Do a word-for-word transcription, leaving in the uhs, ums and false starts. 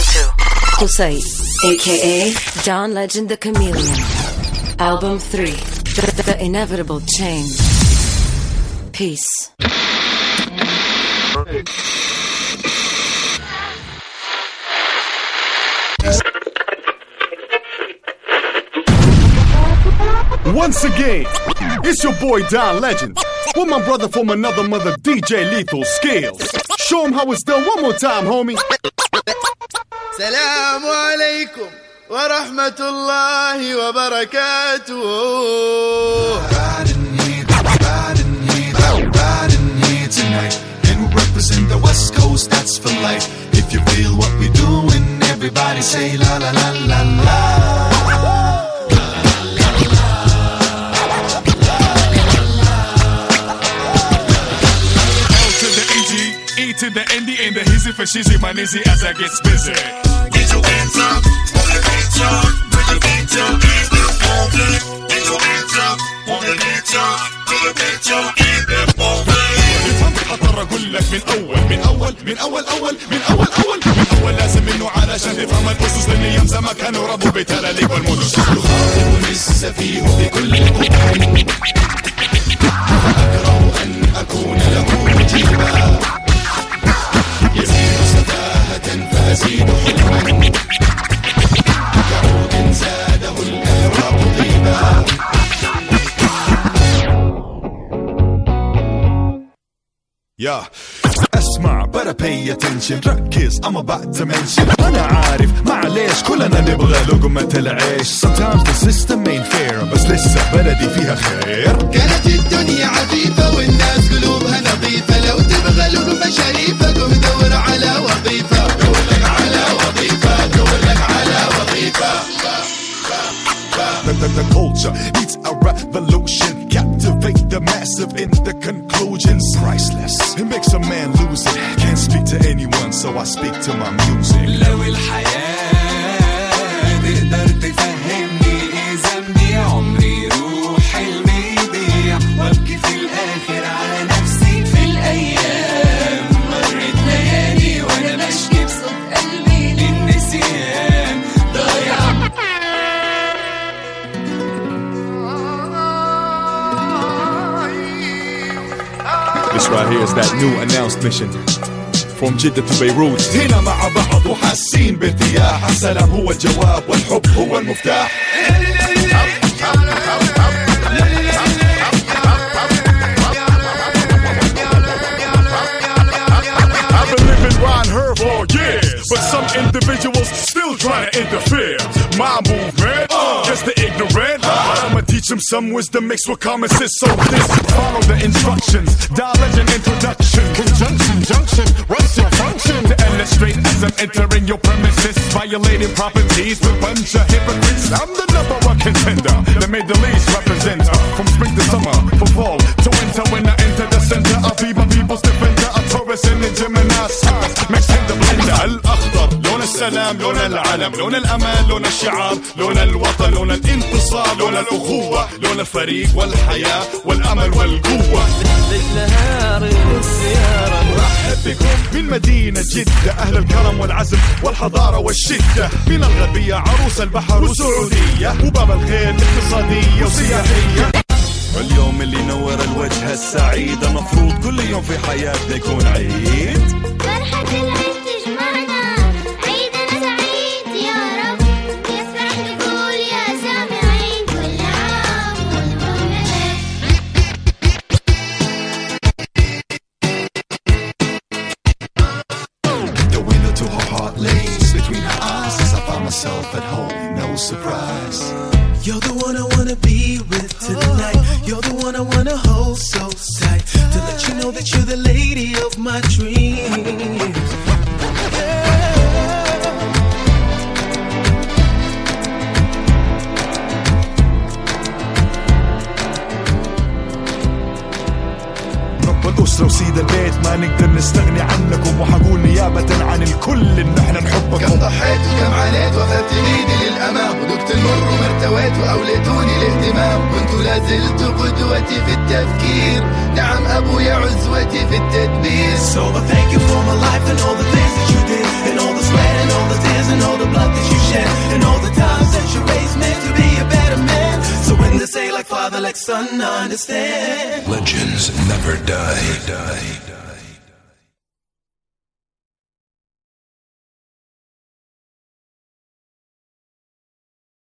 to Qusay, aka John Legend the Chameleon. Album three, The, the Inevitable Change. Peace. Once again, it's your boy Don Legend with my brother from another mother, D J Lethal Skills. Show him how it's done one more time, homie. Salaam alaikum wa rahmatullahi wa barakatuh. Riding here, riding here, riding here tonight. And we represent the West Coast, that's for life. If you feel what we're doing, everybody say la la la la la. To the Indy and the hizzy for shizzy, my nizzy as I get busy. Get your hands up, wanna get up, put your feet up, keep it moving. Get your hands up, wanna get up, put your feet up, keep it moving. افهم خطر اقول لك من اول من اول من اول اول من اول اول من اول لازم انه علشان تفهم الاسس لان ايام زمان كانوا ربوا بتلاليك والمدن. يخاطب لسه فيه بكل قوة. أكره أن أكون له مجيبا. يزيد سفاهة فأزيد حلما. كعود زاده الإغراق طيبا. يا اسمع better pay attention ركز I'm about to mention انا عارف معليش كلنا نبغى لقمة العيش sometimes the system ain't fair بس لسه بلدي فيها خير. كانت الدنيا عفيفة والناس قلوبها نظيفة لو تبغى لقمة شريفة قم دور على وظيفة. دور لك على وظيفة دور لك على وظيفة. The, the, the culture needs a revolution. Captivate the massive in the conclusions. Priceless. It makes a man lose it. Can't speak to anyone, so I speak to my music. لو الحياة تقدر تفهمني إيه ذنبي عمري روح حلمي يضيع وابكي في الآخر على نفسي في الأيام مرت ليالي وأنا بشكي بصوت قلبي للنسيان ضايع. This right here is that new announced mission from Jeddah to Beirut. هنا مع بعض وحاسين بارتياح. السلام هو الجواب والحب هو المفتاح. I've been living Ron Herb for years, but some individuals still trying to interfere. My movement, uh, just the ignorant. Uh, I'ma teach them some wisdom mixed with common sense. So this, follow the instructions. Dial legend introduction. Conjunction, junction, what's your function? To illustrate as I'm entering your premises, violating properties with a bunch of hypocrites. I'm the number one contender that made the least representer. From spring to summer, from fall to winter, when I enter the center, I'll be my people's defender. A Taurus and a Gemini signs, mixed in the blender. الأخضر لون السلام لون العالم لون الأمان لون الشعار لون الوطن لون الانتصار لون الأخوة لون الفريق والحياة والأمل والقوة. للنهار والسيارة مرحب بكم من مدينة جدة أهل الكرم والعزم والحضارة والشدة. من الغربية عروس البحر والسعودية وباب الخير اقتصادية وسياحية. اليوم اللي نور الوجه السعيد المفروض كل يوم في حياتنا يكون عيد. فرحة العيد تجمعنا عيدنا سعيد يا رب يفرح نقول يا سامعين كل عام وانتم بخير. The window to her heart lays between her eyes as I find myself at home, no surprise. You're the one I wanna be with tonight. You're the one I wanna hold so tight. To let you know that you're the lady of my dreams. الأسرة وسيد البيت ما نقدر نستغني عنكم وحقول نيابة عن الكل إن احنا نحبكم. كم ضحيت وكم عانيت وأخذت بيدي للأمام وذقت المر ومرتويت وأوليتوني الاهتمام. كنت لازلت قدوتي في التفكير نعم أبويا عزوتي في التدبير. So I thank you for my life and all the things that you did and all the sweat and all the tears like son, understand. Legends never die. die.